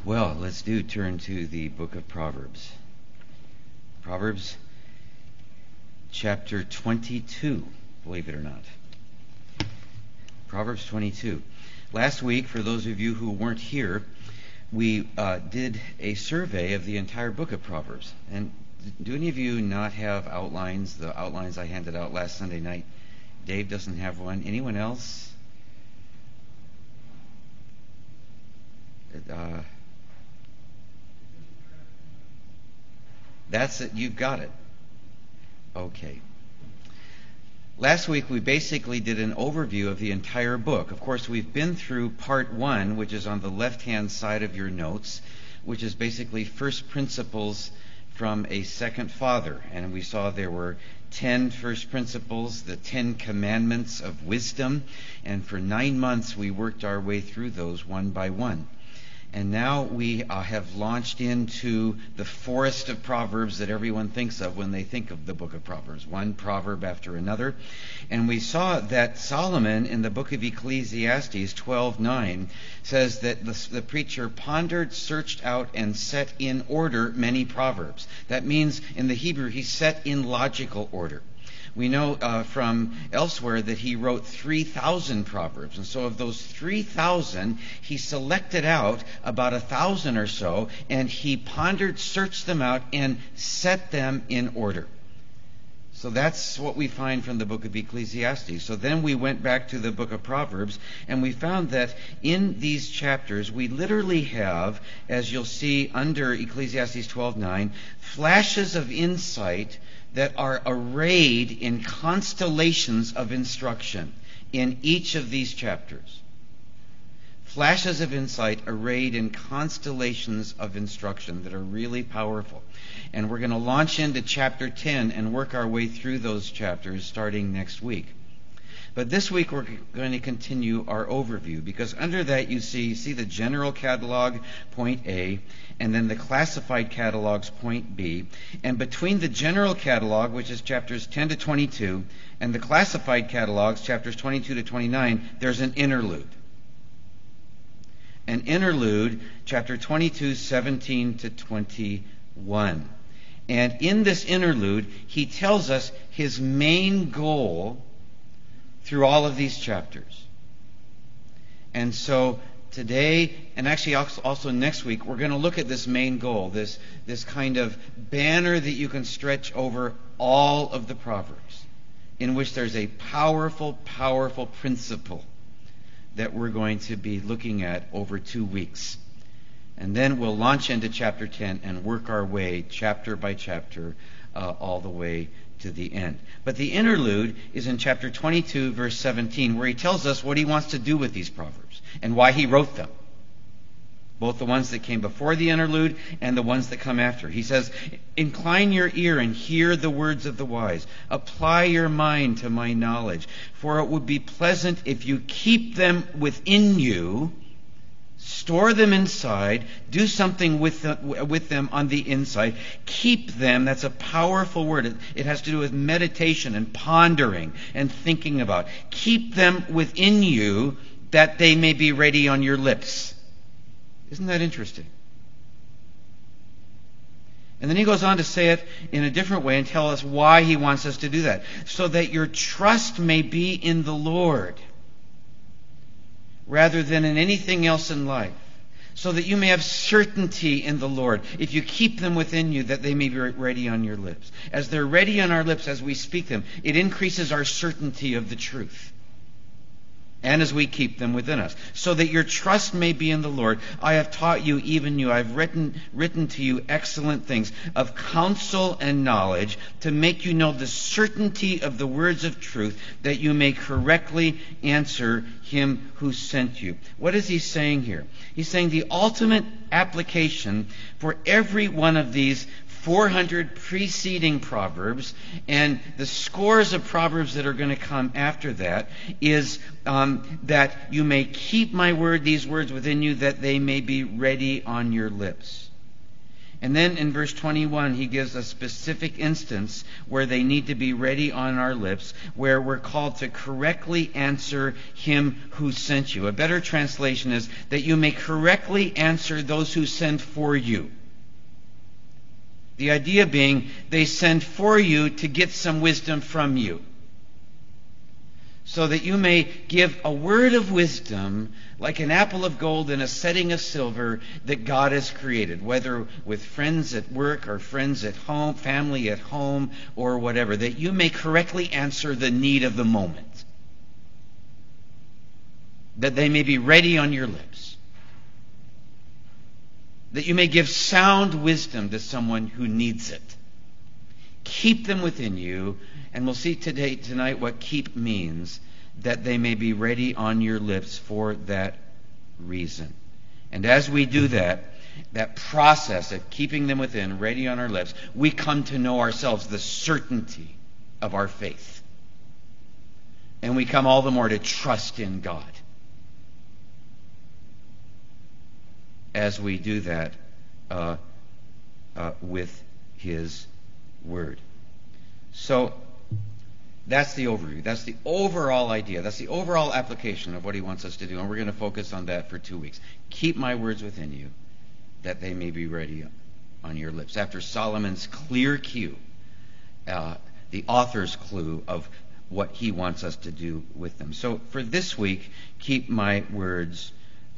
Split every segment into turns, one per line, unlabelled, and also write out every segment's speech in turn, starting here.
Well, let's turn to the book of Proverbs. Proverbs chapter 22, believe it or not. Proverbs 22. Last week, for those of you who weren't here, we did a survey of the entire book of Proverbs. And do any of you not have outlines, the outlines I handed out last Sunday night? Dave doesn't have one. Anyone else? That's it. You've got it. Okay. Last week we basically did an overview of the entire book. Of course, we've been through part 1, which is on the left-hand side of your notes, which is basically first principles from a second father. And we saw there were 10 first principles, the 10 commandments of wisdom. And for 9 months we worked our way through those one by one. And now we have launched into the forest of Proverbs that everyone thinks of when they think of the book of Proverbs, one proverb after another. And we saw that Solomon in the book of Ecclesiastes 12:9 says that the preacher pondered, searched out, and set in order many proverbs. That means in the Hebrew he set in logical order. We know from elsewhere that he wrote 3,000 proverbs. And so of those 3,000, he selected out about 1,000 or so, and he pondered, searched them out, and set them in order. So that's what we find from the book of Ecclesiastes. So then we went back to the book of Proverbs, and we found that in these chapters, we literally have, as you'll see under Ecclesiastes 12:9, flashes of insight that are arrayed in constellations of instruction in each of these chapters. Flashes of insight arrayed in constellations of instruction that are really powerful. And we're going to launch into chapter 10 and work our way through those chapters starting next week. But this week we're going to continue our overview, because under that you see the general catalog, point A, and then the classified catalogs, point B. And between the general catalog, which is chapters 10 to 22, and the classified catalogs, chapters 22 to 29, there's an interlude. An interlude, chapter 22, 17 to 21. And in this interlude, he tells us his main goal through all of these chapters. And so today, and actually also next week, we're going to look at this main goal, this kind of banner that you can stretch over all of the Proverbs, in which there's a powerful, powerful principle that we're going to be looking at over 2 weeks. And then we'll launch into chapter 10 and work our way chapter by chapter all the way to the end. But the interlude is in chapter 22, verse 17, where he tells us what he wants to do with these proverbs and why he wrote them. Both the ones that came before the interlude and the ones that come after. He says, "Incline your ear and hear the words of the wise. Apply your mind to my knowledge. For it would be pleasant if you keep them within you, store them inside, do something with them on the inside. Keep them," that's a powerful word. It has to do with meditation and pondering and thinking about. "Keep them within you that they may be ready on your lips." Isn't that interesting? And then he goes on to say it in a different way and tell us why he wants us to do that. "So that your trust may be in the Lord, rather than in anything else in life, so that you may have certainty in the Lord, if you keep them within you, that they may be ready on your lips." As they're ready on our lips as we speak them, it increases our certainty of the truth. And as we keep them within us. "So that your trust may be in the Lord. I have taught you, even you. I've written to you excellent things of counsel and knowledge, to make you know the certainty of the words of truth, that you may correctly answer him who sent you." What is he saying here? He's saying the ultimate application for every one of these 400 preceding proverbs and the scores of proverbs that are going to come after that is that you may keep these words within you, that they may be ready on your lips. And then in verse 21, he gives a specific instance where they need to be ready on our lips, where we're called to correctly answer him who sent you. A better translation is that you may correctly answer those who send for you. The idea being they send for you to get some wisdom from you, so that you may give a word of wisdom like an apple of gold in a setting of silver that God has created, whether with friends at work or friends at home, family at home, or whatever, that you may correctly answer the need of the moment, that they may be ready on your lips, that you may give sound wisdom to someone who needs it. Keep them within you, and we'll see tonight what keep means, that they may be ready on your lips for that reason. And as we do that process of keeping them within, ready on our lips, we come to know ourselves, the certainty of our faith. And we come all the more to trust in God as we do that with His Word. So that's the overview. That's the overall idea. That's the overall application of what he wants us to do. And we're going to focus on that for 2 weeks. Keep my words within you, that they may be ready on your lips. After Solomon's clear cue, the author's clue of what he wants us to do with them. So for this week, keep my words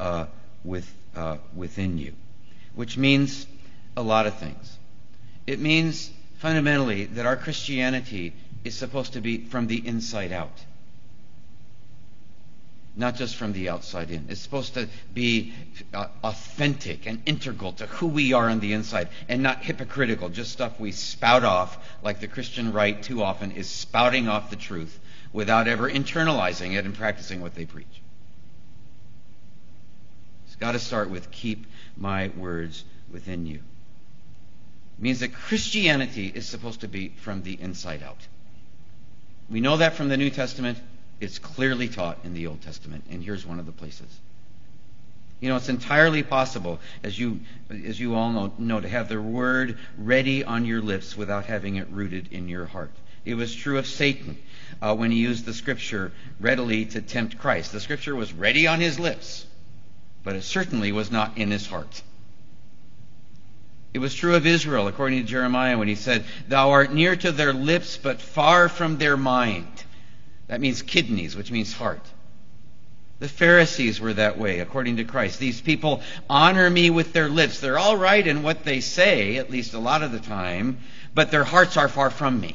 within you, which means a lot of things. It means fundamentally that our Christianity is supposed to be from the inside out, not just from the outside in. It's supposed to be authentic and integral to who we are on the inside, and not hypocritical, just stuff we spout off, like the Christian right too often is spouting off the truth without ever internalizing it and practicing what they preach. It's got to start with keep my words within you. It means that Christianity is supposed to be from the inside out. We know that from the New Testament. It's clearly taught in the Old Testament, and here's one of the places. You know, it's entirely possible, as you all know, to have the word ready on your lips without having it rooted in your heart. It was true of Satan when he used the Scripture readily to tempt Christ. The Scripture was ready on his lips, but it certainly was not in his heart. It was true of Israel, according to Jeremiah, when he said, "Thou art near to their lips, but far from their mind." That means kidneys, which means heart. The Pharisees were that way, according to Christ. These people honor me with their lips. They're all right in what they say, at least a lot of the time, but their hearts are far from me.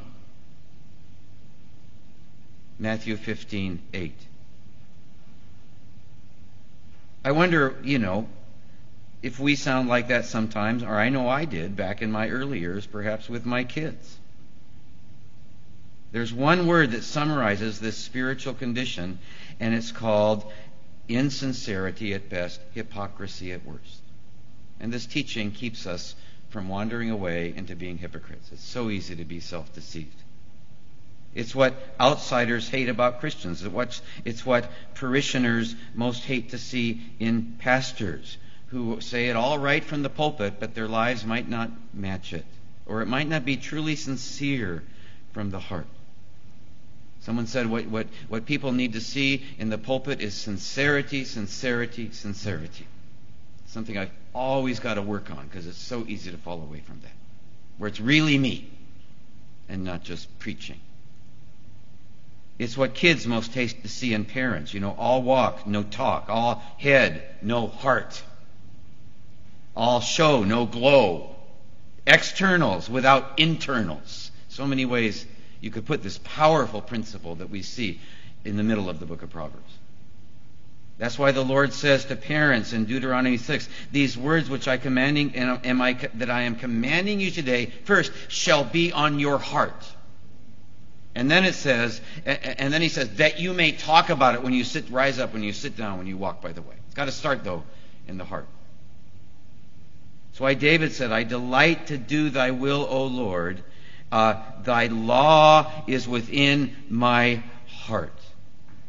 Matthew 15:8. I wonder, if we sound like that sometimes, or I know I did back in my early years, perhaps with my kids. There's one word that summarizes this spiritual condition, and it's called insincerity at best, hypocrisy at worst. And this teaching keeps us from wandering away into being hypocrites. It's so easy to be self-deceived. It's what outsiders hate about Christians. It's what parishioners most hate to see in pastors, who say it all right from the pulpit, but their lives might not match it. Or it might not be truly sincere from the heart. Someone said what people need to see in the pulpit is sincerity, sincerity, sincerity. Something I've always got to work on, because it's so easy to fall away from that. Where it's really me and not just preaching. It's what kids most hate to see in parents. All walk, no talk. All head, no heart. All show, no glow. Externals without internals. So many ways you could put this powerful principle that we see in the middle of the book of Proverbs. That's why the Lord says to parents in Deuteronomy 6, "These words which that I am commanding you today, first shall be on your heart." And then he says, that you may talk about it when you rise up, when you sit down, when you walk by the way. It's got to start, though, in the heart. That's why David said, "I delight to do thy will, O Lord. Thy law is within my heart."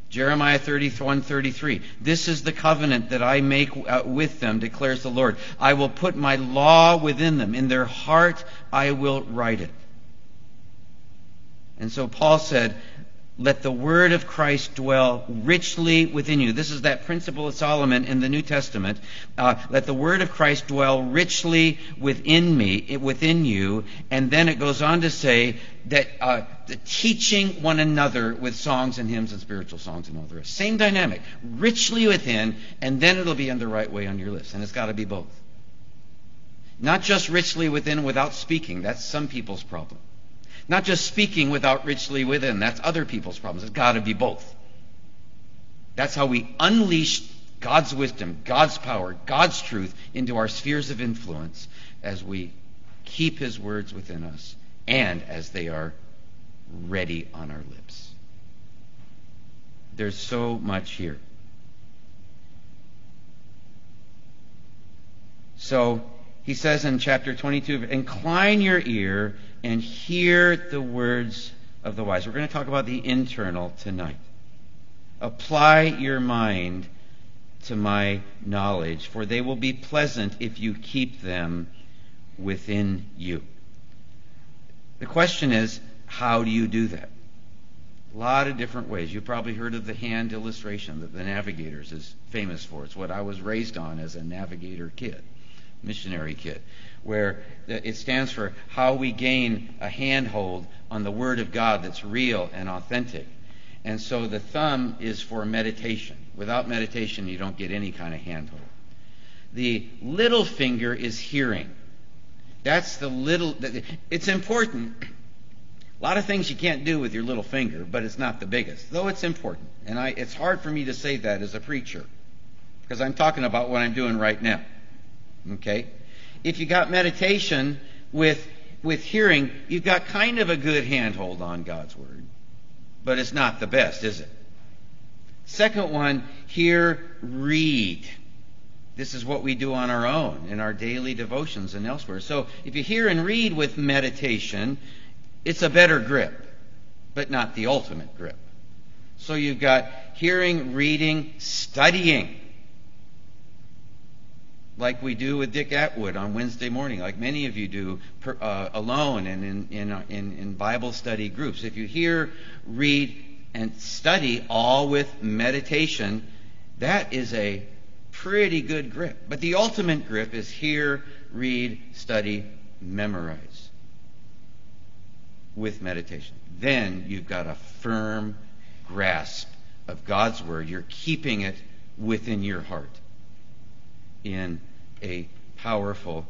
Jeremiah 31:33. This is the covenant that I make with them, declares the Lord. I will put my law within them. In their heart I will write it. And so Paul said, let the word of Christ dwell richly within you. This is that principle of Solomon in the New Testament. Let the word of Christ dwell richly within you. And then it goes on to say that the teaching one another with songs and hymns and spiritual songs and all the rest. Same dynamic. Richly within, and then it'll be in the right way on your lips. And it's got to be both. Not just richly within without speaking. That's some people's problem. Not just speaking without richly within. That's other people's problems. It's got to be both. That's how we unleash God's wisdom, God's power, God's truth into our spheres of influence as we keep His words within us and as they are ready on our lips. There's so much here. So he says in chapter 22, incline your ear and hear the words of the wise. We're going to talk about the internal tonight. Apply your mind to my knowledge, for they will be pleasant if you keep them within you. The question is, how do you do that? A lot of different ways. You've probably heard of the hand illustration that the Navigators is famous for. It's what I was raised on as a Navigator kid, missionary kid, where it stands for how we gain a handhold on the Word of God that's real and authentic. And so the thumb is for meditation. Without meditation, you don't get any kind of handhold. The little finger is hearing. That's the little... It's important. A lot of things you can't do with your little finger, but it's not the biggest, though it's important. And it's hard for me to say that as a preacher, because I'm talking about what I'm doing right now. Okay? If you got meditation with hearing, you've got kind of a good handhold on God's Word. But it's not the best, is it? Second one, hear, read. This is what we do on our own in our daily devotions and elsewhere. So if you hear and read with meditation, it's a better grip, but not the ultimate grip. So you've got hearing, reading, studying. Like we do with Dick Atwood on Wednesday morning, like many of you do alone and in Bible study groups. If you hear, read, and study all with meditation, that is a pretty good grip. But the ultimate grip is hear, read, study, memorize with meditation. Then you've got a firm grasp of God's Word. You're keeping it within your heart in a powerful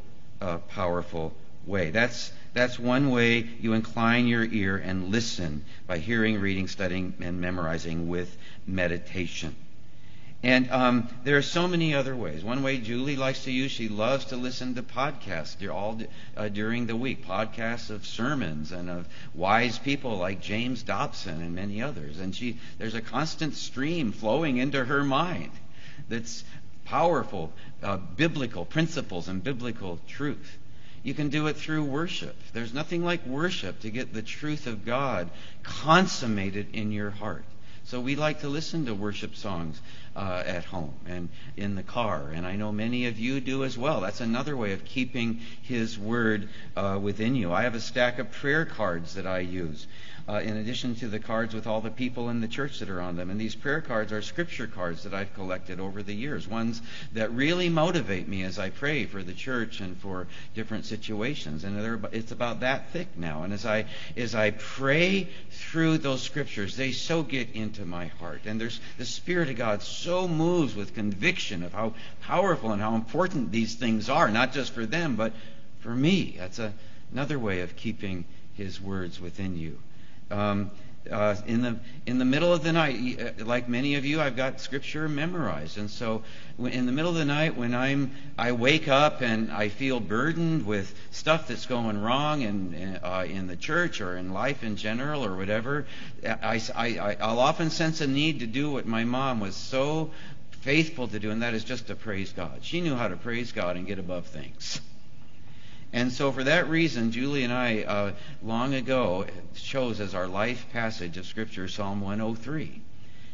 way. That's one way you incline your ear and listen, by hearing, reading, studying, and memorizing with meditation. And there are so many other ways. One way Julie likes to use, she loves to listen to podcasts during the week. Podcasts of sermons and of wise people like James Dobson and many others. And there's a constant stream flowing into her mind that's powerful biblical principles and biblical truth. You can do it through worship. There's nothing like worship to get the truth of God consummated in your heart. So we like to listen to worship songs at home and in the car, and I know many of you do as well. That's another way of keeping His Word within you. I have a stack of prayer cards that I use, in addition to the cards with all the people in the church that are on them. And these prayer cards are scripture cards that I've collected over the years, ones that really motivate me as I pray for the church and for different situations. And it's about that thick now. And as I pray through those scriptures, they so get into my heart. And there's the Spirit of God so moves with conviction of how powerful and how important these things are, not just for them, but for me. That's another way of keeping His words within you. In the middle of the night, like many of you, I've got scripture memorized, and so in the middle of the night, when I wake up and I feel burdened with stuff that's going wrong in the church or in life in general or whatever, I'll often sense a need to do what my mom was so faithful to do, and that is just to praise God. She knew how to praise God and get above things. And so for that reason, Julie and I, long ago, chose as our life passage of Scripture Psalm 103.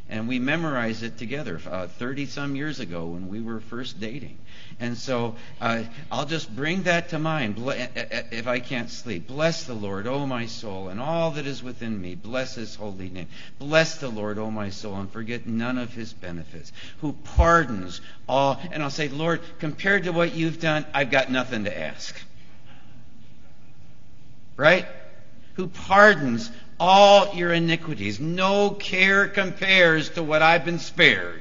And we memorized it together 30-some years ago when we were first dating. And so I'll just bring that to mind if I can't sleep. Bless the Lord, O my soul, and all that is within me. Bless his holy name. Bless the Lord, O my soul, and forget none of his benefits. Who pardons all. And I'll say, Lord, compared to what you've done, I've got nothing to ask. Right? Who pardons all your iniquities. No care compares to what I've been spared.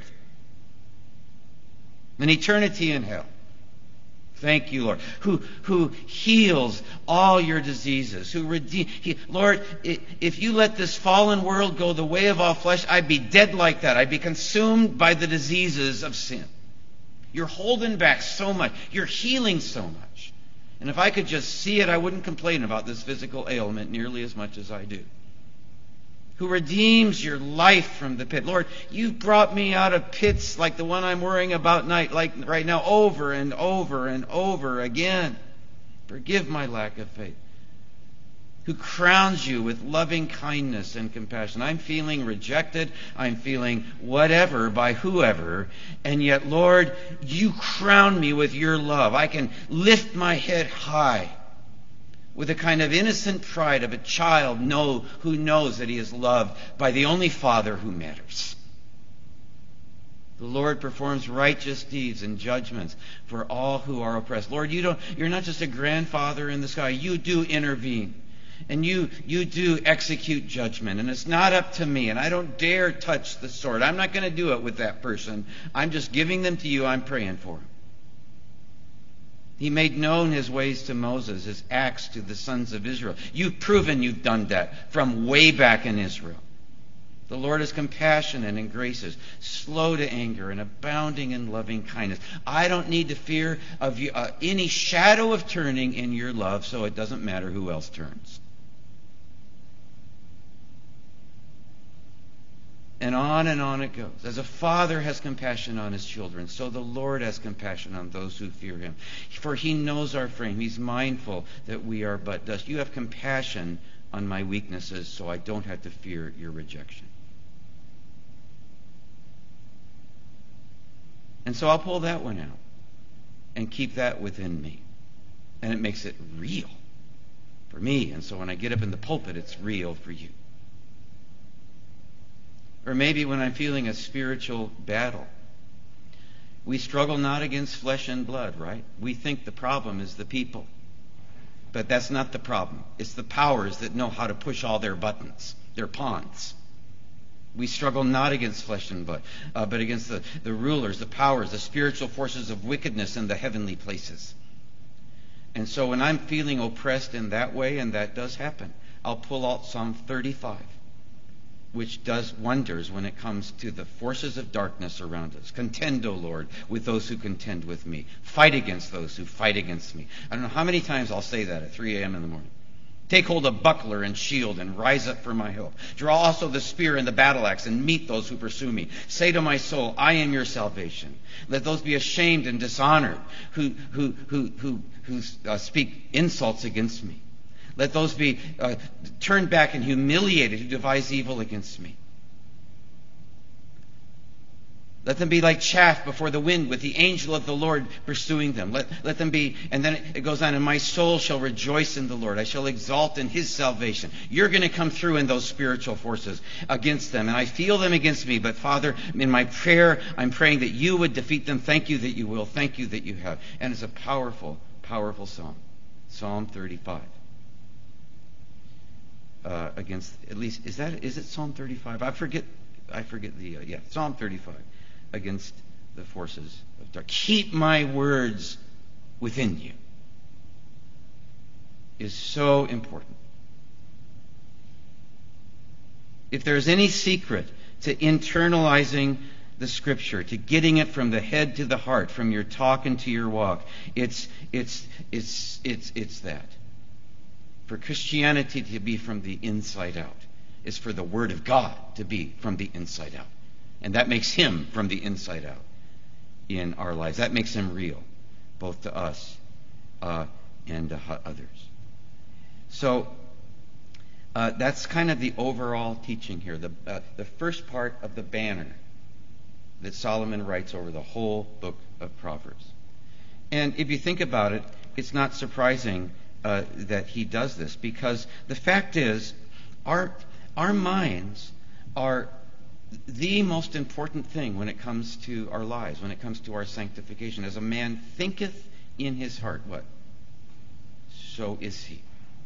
An eternity in hell. Thank you, Lord. Who heals all your diseases. Who redeem. Lord, if you let this fallen world go the way of all flesh, I'd be dead like that. I'd be consumed by the diseases of sin. You're holding back so much. You're healing so much. And if I could just see it, I wouldn't complain about this physical ailment nearly as much as I do. Who redeems your life from the pit. Lord, you've brought me out of pits like the one I'm worrying about right now over and over and over again. Forgive my lack of faith. Who crowns you with loving kindness and compassion. I'm feeling rejected. I'm feeling whatever by whoever. And yet, Lord, you crown me with your love. I can lift my head high with a kind of innocent pride of a child who knows that he is loved by the only Father who matters. The Lord performs righteous deeds and judgments for all who are oppressed. Lord, you're not just a grandfather in the sky. You do intervene. And you do execute judgment. And it's not up to me. And I don't dare touch the sword. I'm not going to do it with that person. I'm just giving them to you. I'm praying for them. He made known his ways to Moses, his acts to the sons of Israel. You've proven you've done that from way back in Israel. The Lord is compassionate and gracious, slow to anger, and abounding in loving kindness. I don't need to fear of you, any shadow of turning in your love, so it doesn't matter who else turns. And on it goes. As a father has compassion on his children, so the Lord has compassion on those who fear him. For he knows our frame. He's mindful that we are but dust. You have compassion on my weaknesses, so I don't have to fear your rejection. And so I'll pull that one out and keep that within me. And it makes it real for me. And so when I get up in the pulpit, it's real for you. Or maybe when I'm feeling a spiritual battle. We struggle not against flesh and blood, right? We think the problem is the people. But that's not the problem. It's the powers that know how to push all their buttons, their pawns. We struggle not against flesh and blood, but against the rulers, the powers, the spiritual forces of wickedness in the heavenly places. And so when I'm feeling oppressed in that way, and that does happen, I'll pull out Psalm 35, which does wonders when it comes to the forces of darkness around us. Contend, O Lord, with those who contend with me. Fight against those who fight against me. I don't know how many times I'll say that at 3 a.m. in the morning. Take hold of buckler and shield and rise up for my help. Draw also the spear and the battle axe and meet those who pursue me. Say to my soul, I am your salvation. Let those be ashamed and dishonored who speak insults against me. Let those be turned back and humiliated who devise evil against me. Let them be like chaff before the wind with the angel of the Lord pursuing them. Let them be, and then it goes on, and my soul shall rejoice in the Lord. I shall exalt in his salvation. You're going to come through in those spiritual forces against them. And I feel them against me. But Father, in my prayer, I'm praying that you would defeat them. Thank you that you will. Thank you that you have. And it's a powerful, powerful psalm. Psalm 35. Against, at least, is it Psalm 35? I forget Psalm 35. Against the forces of darkness. Keep my words within you is so important. If there's any secret to internalizing the Scripture, to getting it from the head to the heart, from your talk into your walk, it's that. For Christianity to be from the inside out is for the Word of God to be from the inside out. And that makes him from the inside out in our lives. That makes him real, both to us and to others. So That's kind of the overall teaching here, the first part of the banner that Solomon writes over the whole book of Proverbs. And if you think about it, it's not surprising that he does this, because the fact is, our minds are the most important thing when it comes to our lives, when it comes to our sanctification. As a man thinketh in his heart, what? So is he.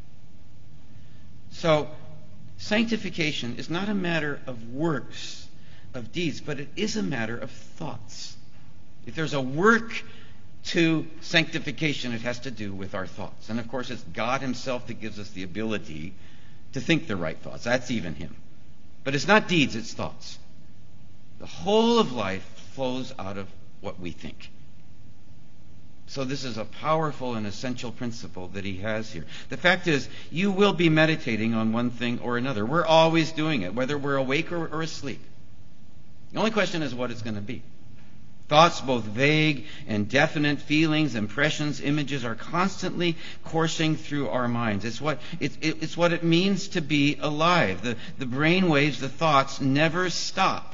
So, sanctification is not a matter of works, of deeds, but it is a matter of thoughts. If there's a work to sanctification, it has to do with our thoughts. And of course, it's God himself that gives us the ability to think the right thoughts. That's even him. But it's not deeds, it's thoughts. The whole of life flows out of what we think. So this is a powerful and essential principle that he has here. The fact is, you will be meditating on one thing or another. We're always doing it, whether we're awake or asleep. The only question is what it's going to be. Thoughts, both vague and definite, feelings, impressions, images, are constantly coursing through our minds. It's what it means to be alive. The brain waves, the thoughts never stop.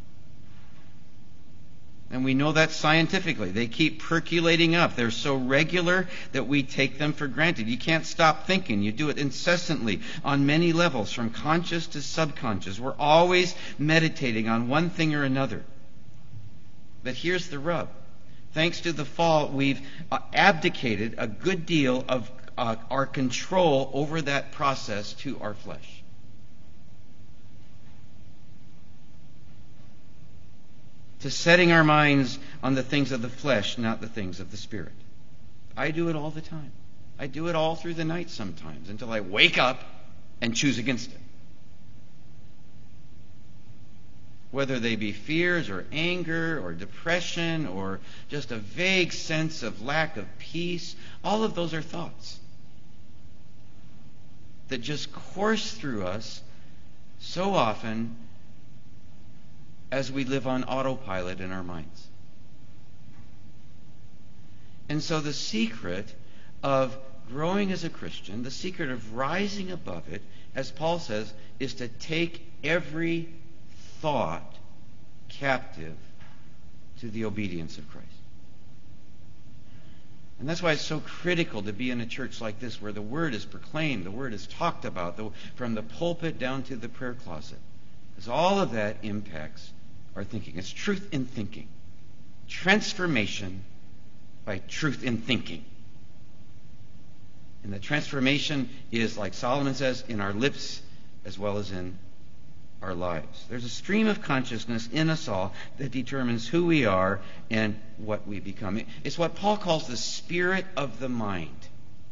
And we know that scientifically. They keep percolating up. They're so regular that we take them for granted. You can't stop thinking. You do it incessantly on many levels, from conscious to subconscious. We're always meditating on one thing or another. But here's the rub. Thanks to the fall, we've abdicated a good deal of our control over that process to our flesh. To setting our minds on the things of the flesh, not the things of the Spirit. I do it all the time. I do it all through the night sometimes, until I wake up and choose against it. Whether they be fears or anger or depression or just a vague sense of lack of peace, all of those are thoughts that just course through us so often as we live on autopilot in our minds. And so the secret of growing as a Christian, the secret of rising above it, as Paul says, is to take every thought captive to the obedience of Christ. And that's why it's so critical to be in a church like this, where the Word is proclaimed, the Word is talked about, from the pulpit down to the prayer closet. Because all of that impacts our thinking. It's truth in thinking. Transformation by truth in thinking. And the transformation is, like Solomon says, in our lips as well as in our lives. There's a stream of consciousness in us all that determines who we are and what we become. It's what Paul calls the spirit of the mind.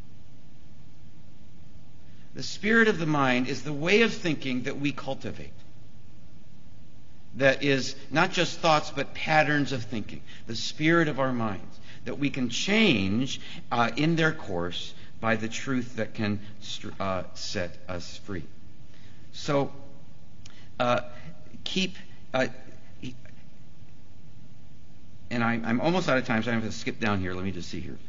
The spirit of the mind is the way of thinking that we cultivate. That is not just thoughts, but patterns of thinking. The spirit of our minds that we can change in their course by the truth that can set us free. So, keep... and I'm almost out of time, so I'm going to skip down here. Let me just see here.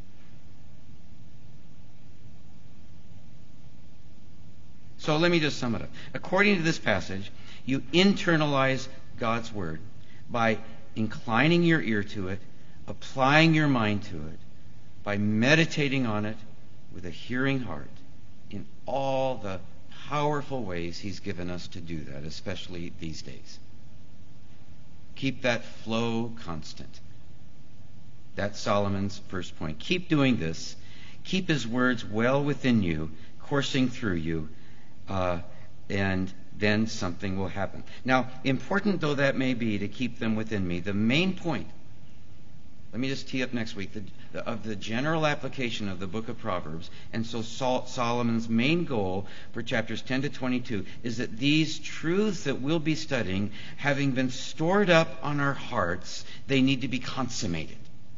So let me just sum it up. According to this passage, you internalize God's Word by inclining your ear to it, applying your mind to it, by meditating on it with a hearing heart, in all the powerful ways He's given us to do that, especially these days. Keep that flow constant. That's Solomon's first point. Keep doing this. Keep His words well within you, coursing through you, and then something will happen. Now, important though that may be to keep them within me, the main point, let me just tee up next week, of the general application of the book of Proverbs, and so Solomon's main goal for chapters 10 to 22 is that these truths that we'll be studying, having been stored up on our hearts, they need to be consummated.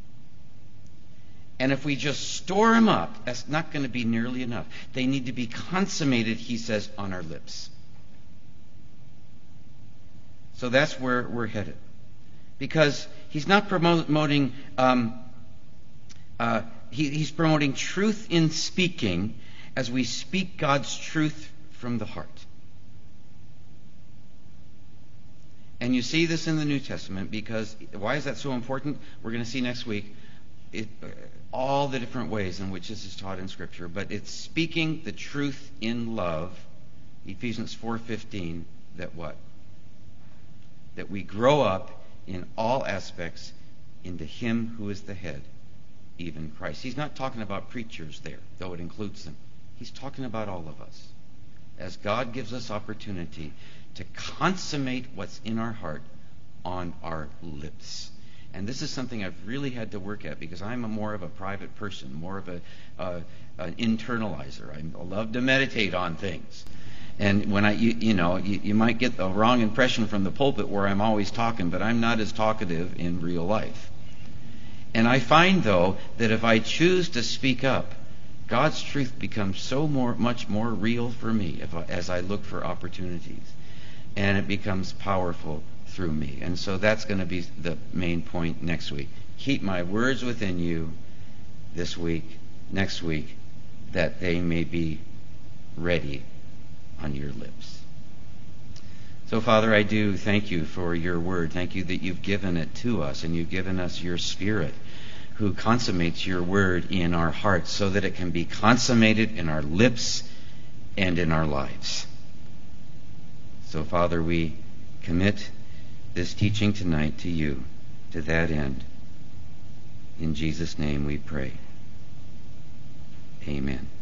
And if we just store them up, that's not going to be nearly enough. They need to be consummated, he says, on our lips. So that's where we're headed. Because he's not promoting, he's promoting truth in speaking as we speak God's truth from the heart. And you see this in the New Testament because, why is that so important? We're going to see next week all the different ways in which this is taught in Scripture. But it's speaking the truth in love, Ephesians 4:15, that what? That we grow up in all aspects into Him who is the head, even Christ. He's not talking about preachers there, though it includes them. He's talking about all of us. As God gives us opportunity to consummate what's in our heart on our lips. And this is something I've really had to work at because I'm more of a private person, more of an internalizer. I love to meditate on things. And when you might get the wrong impression from the pulpit where I'm always talking, but I'm not as talkative in real life. And I find, though, that if I choose to speak up, God's truth becomes so much more real for me as I look for opportunities. And it becomes powerful through me. And so that's going to be the main point next week. Keep my words within you this week, next week, that they may be ready on your lips. So, Father, I do thank you for your word. Thank you that you've given it to us, and you've given us your Spirit who consummates your word in our hearts so that it can be consummated in our lips and in our lives. So, Father, we commit this teaching tonight to you, to that end. In Jesus' name we pray. Amen.